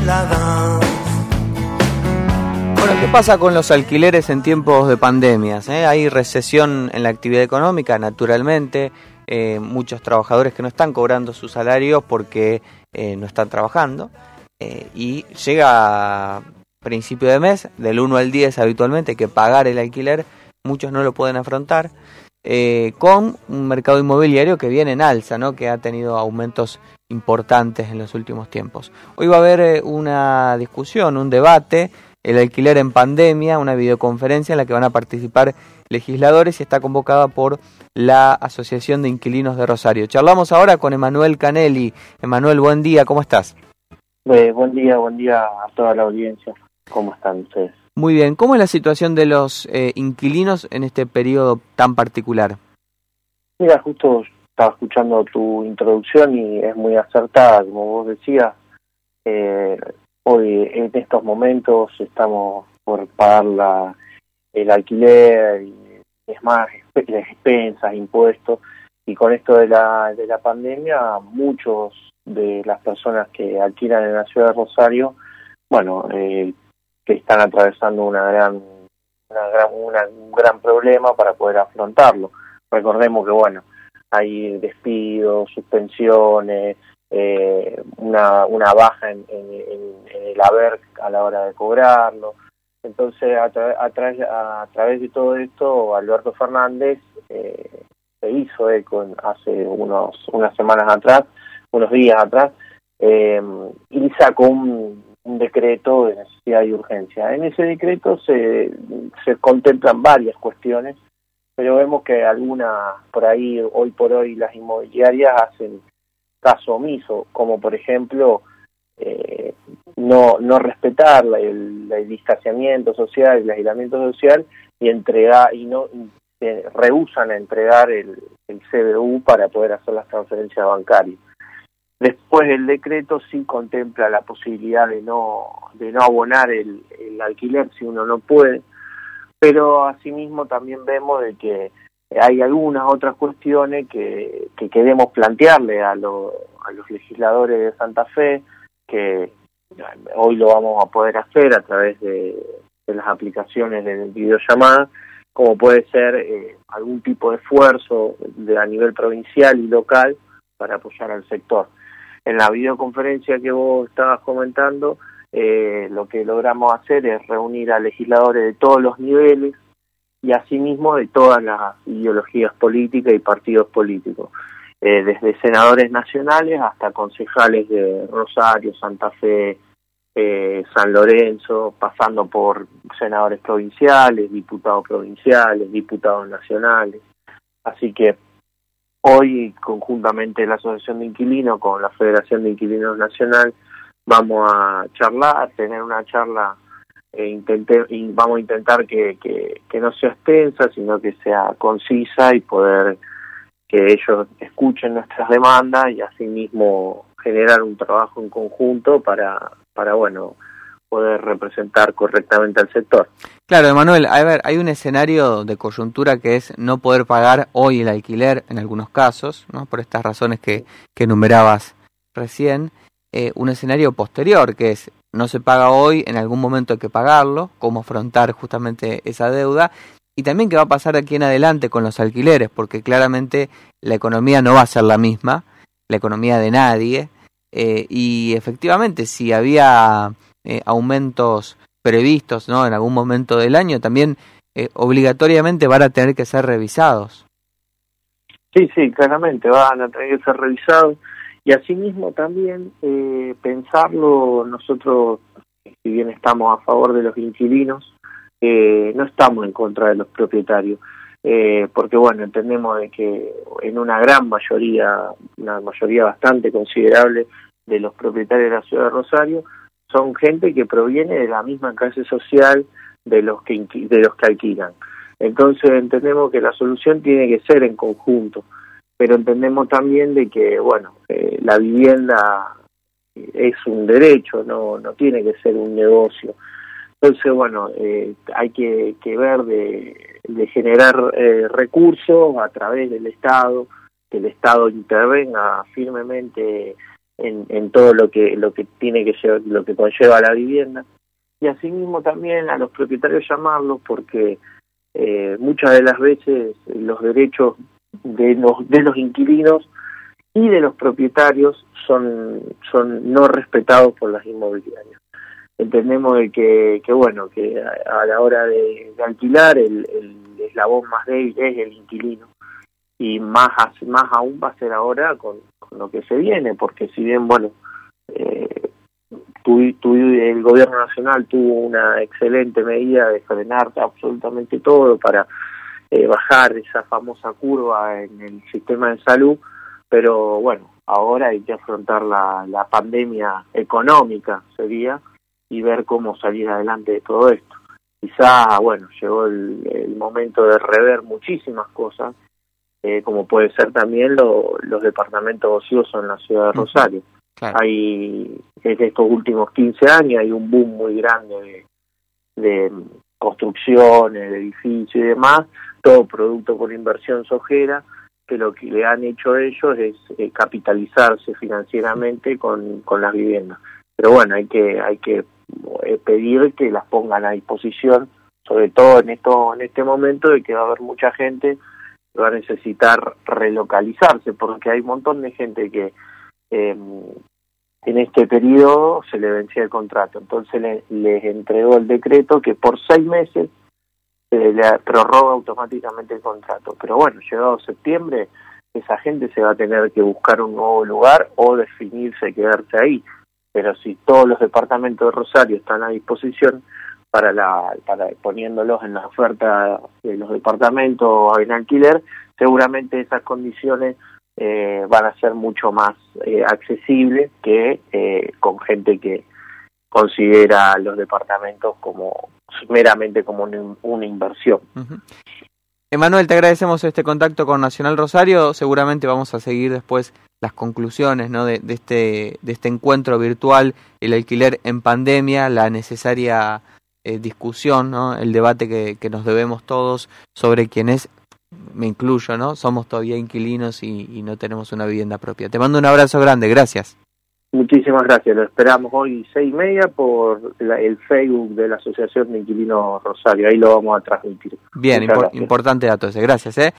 la danse. Bueno, ¿qué pasa con los alquileres en tiempos de pandemias? Hay recesión en la actividad económica, naturalmente. Muchos trabajadores que no están cobrando sus salarios porque no están trabajando. Y llega a principio de mes, del 1 al 10 habitualmente, hay que pagar el alquiler. Muchos no lo pueden afrontar. Con un mercado inmobiliario que viene en alza, ¿no? Que ha tenido aumentos importantes en los últimos tiempos. Hoy va a haber una discusión, un debate, el alquiler en pandemia, una videoconferencia en la que van a participar legisladores y está convocada por la Asociación de Inquilinos de Rosario. Charlamos ahora con Emanuel Canelli. Emanuel, buen día, ¿cómo estás? Buen día a toda la audiencia. ¿Cómo están ustedes? Muy bien. ¿Cómo es la situación de los inquilinos en este periodo tan particular? Mira, justo estaba escuchando tu introducción y es muy acertada, como vos decías. Hoy, en estos momentos, estamos por pagar el alquiler, y es más, expensas, impuestos, y con esto de la pandemia, muchos de las personas que alquilan en la ciudad de Rosario, bueno, que están atravesando un gran problema para poder afrontarlo. Recordemos que, bueno, hay despidos, suspensiones, una baja en el haber a la hora de cobrarlo. Entonces, a través de todo esto, Alberto Fernández se hizo eco hace unos días atrás, y sacó un decreto de necesidad y urgencia. En ese decreto se contemplan varias cuestiones, pero vemos que algunas por ahí, hoy por hoy, las inmobiliarias hacen caso omiso, como por ejemplo no respetar el distanciamiento social, el aislamiento social, y rehúsan a entregar el CBU para poder hacer las transferencias bancarias. Después el decreto sí contempla la posibilidad de no abonar el alquiler si uno no puede, pero asimismo también vemos de que hay algunas otras cuestiones que queremos plantearle a los legisladores de Santa Fe, que hoy lo vamos a poder hacer a través de las aplicaciones de videollamada, como puede ser algún tipo de esfuerzo a nivel provincial y local para apoyar al sector. En la videoconferencia que vos estabas comentando, lo que logramos hacer es reunir a legisladores de todos los niveles y asimismo de todas las ideologías políticas y partidos políticos, desde senadores nacionales hasta concejales de Rosario, Santa Fe, San Lorenzo, pasando por senadores provinciales, diputados nacionales. Así que hoy, conjuntamente la Asociación de Inquilinos con la Federación de Inquilinos Nacional, vamos a tener una charla, y vamos a intentar que no sea extensa, sino que sea concisa y poder que ellos escuchen nuestras demandas y asimismo generar un trabajo en conjunto para poder representar correctamente al sector. Claro, Emanuel, a ver, hay un escenario de coyuntura que es no poder pagar hoy el alquiler en algunos casos, ¿no? Por estas razones que enumerabas recién. Un escenario posterior que es no se paga hoy, en algún momento hay que pagarlo, cómo afrontar justamente esa deuda, y también qué va a pasar de aquí en adelante con los alquileres, porque claramente la economía no va a ser la misma, la economía de nadie, y efectivamente si había aumentos previstos, ¿no? En algún momento del año, también obligatoriamente van a tener que ser revisados. Sí, claramente van a tener que ser revisados, y asimismo también pensarlo. Nosotros, si bien estamos a favor de los inquilinos, no estamos en contra de los propietarios, porque bueno, entendemos de que en una mayoría bastante considerable de los propietarios de la ciudad de Rosario son gente que proviene de la misma clase social de los que alquilan. Entonces entendemos que la solución tiene que ser en conjunto, pero entendemos también de que la vivienda es un derecho, no tiene que ser un negocio. Entonces hay que ver de generar recursos a través del Estado, que el Estado intervenga firmemente en todo lo que tiene que llevar, lo que conlleva la vivienda, y asimismo también a los propietarios llamarlos, porque muchas de las veces los derechos de los inquilinos y de los propietarios son no respetados por las inmobiliarias. Entendemos de que bueno, que a la hora de alquilar el eslabón más débil es el inquilino, y más aún va a ser ahora con lo que se viene, porque si bien bueno, el gobierno nacional tuvo una excelente medida de frenar absolutamente todo para bajar esa famosa curva en el sistema de salud, pero bueno, ahora hay que afrontar la pandemia económica, sería, y ver cómo salir adelante de todo esto. Quizá, bueno, llegó el momento de rever muchísimas cosas, como puede ser también los departamentos ociosos en la ciudad de Rosario. Claro. Hay, desde estos últimos 15 años, hay un boom muy grande de construcciones, de edificios y demás, todo producto por inversión sojera, que lo que le han hecho ellos es capitalizarse financieramente con las viviendas. Pero bueno, hay que pedir que las pongan a disposición, sobre todo en este momento de que va a haber mucha gente que va a necesitar relocalizarse, porque hay un montón de gente que en este periodo se le vencía el contrato, entonces les entregó el decreto que por 6 meses se le prorroga automáticamente el contrato. Pero bueno, llegado septiembre, esa gente se va a tener que buscar un nuevo lugar o definirse quedarse ahí. Pero si todos los departamentos de Rosario están a disposición para poniéndolos en la oferta de los departamentos en alquiler, seguramente esas condiciones van a ser mucho más accesibles que con gente que considera los departamentos meramente como una inversión. Uh-huh. Emanuel, te agradecemos este contacto con Nacional Rosario. Seguramente vamos a seguir después las conclusiones, ¿no?, de este encuentro virtual, el alquiler en pandemia, la necesaria discusión, ¿no?, el debate que nos debemos todos sobre quienes, me incluyo, ¿no?, somos todavía inquilinos y no tenemos una vivienda propia. Te mando un abrazo grande, gracias. Muchísimas gracias, lo esperamos hoy 6:30 por el Facebook de la Asociación de Inquilinos Rosario, ahí lo vamos a transmitir. Bien, importante dato ese, gracias.